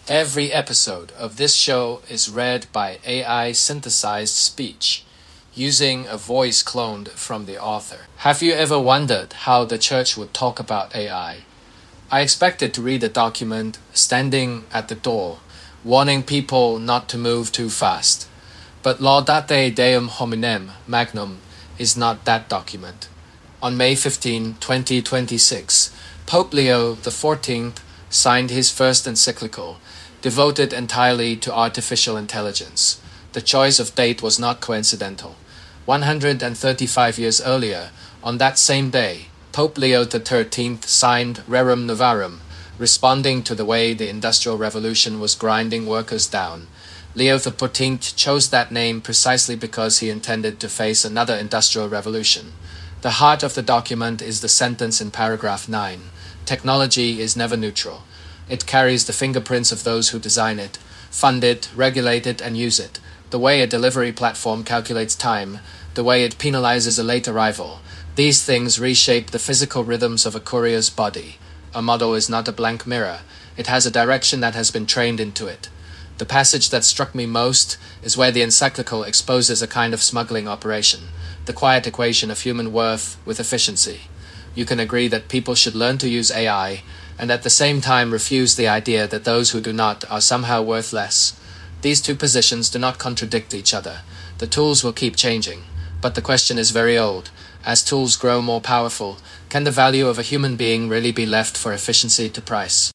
Every episode of this show is read by AI synthesized speech, using a voice cloned from the author. Have you ever wondered how the church would talk about AI? I expected to read a document standing at the door, warning people not to move too fast. But Laudate Deum Hominem Magnum is not that document. On May 15, 2026, Pope Leo XIV signed his first encyclical, devoted entirely to artificial intelligence. The choice of date was not coincidental. 135 years earlier, on that same day, Pope Leo XIII signed Rerum Novarum, responding to the way the Industrial Revolution was grinding workers down. Leo XIV chose that name precisely because he intended to face another industrial revolution. The heart of the document is the sentence in paragraph 9. Technology is never neutral. It carries the fingerprints of those who design it, fund it, regulate it, and use it. The way a delivery platform calculates time, the way it penalizes a late arrival. These things reshape the physical rhythms of a courier's body. A model is not a blank mirror. It has a direction that has been trained into it. The passage that struck me most is where the encyclical exposes a kind of smuggling operation, the quiet equation of human worth with efficiency. You can agree that people should learn to use AI, and at the same time refuse the idea that those who do not are somehow worth less. These two positions do not contradict each other. The tools will keep changing, but the question is very old. As tools grow more powerful, can the value of a human being really be left for efficiency to price?